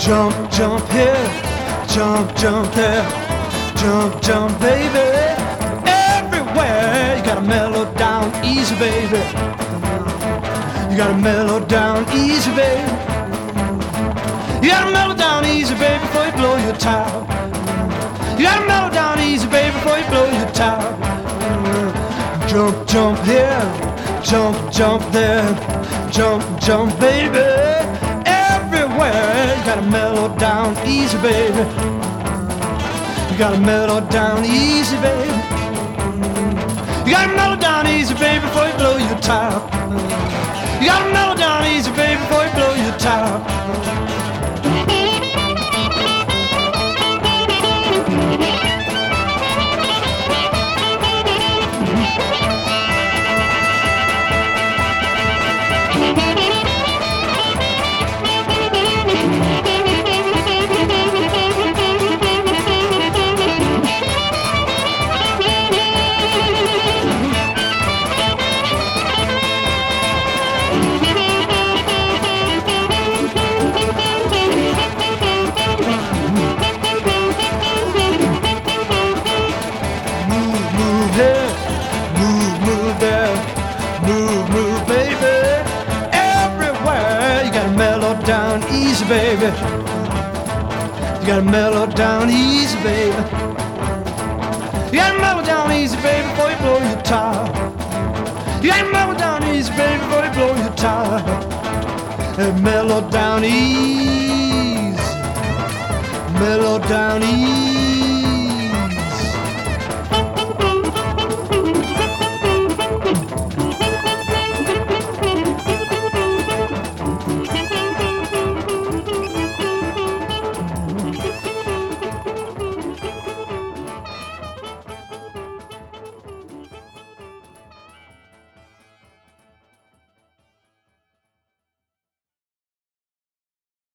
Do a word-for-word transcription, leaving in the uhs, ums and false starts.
Jump, jump here, jump, jump there, jump, jump, baby. Everywhere you gotta mellow down easy, baby. You gotta mellow down easy, baby. You gotta mellow down easy, baby, before you blow your top. You gotta mellow down easy, baby, before you blow your top. Jump, jump here, jump, jump there, jump, jump, baby. Everywhere you gotta mellow down easy, baby. You gotta mellow down easy, baby. You gotta mellow down easy, baby, before you blow your top. You gotta mellow down easy, baby, before you blow your top. Baby, you gotta mellow down easy, baby. You gotta mellow down easy, baby, before you blow your top. You gotta mellow down easy, baby, before you blow your top. And mellow down easy, mellow down easy.